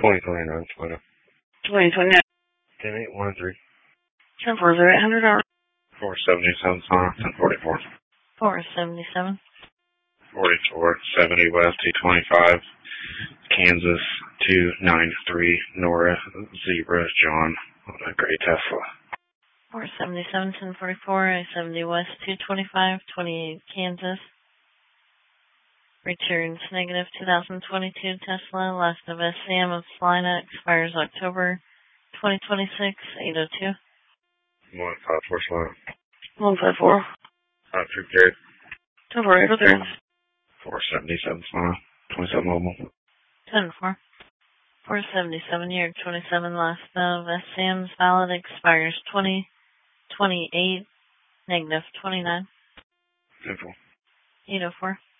2029 Toyota. 2029. 10813. 10-4, 477 Sonic 1044. 477. 4470 West 225. Kansas 293 Nora Zebra John. What a great Tesla. 477, 1044, I-70 West 225, 28 Kansas. Returns negative 2022 Tesla. Last of SCM of Salina expires October 2026, 802. 154 Salina. 154. 53 Gary. 10-4, 477 Salina. 27 Mobile. 10-4. 477 year 27 last of SCM's valid expires 2028, negative 29. 10-4. 804.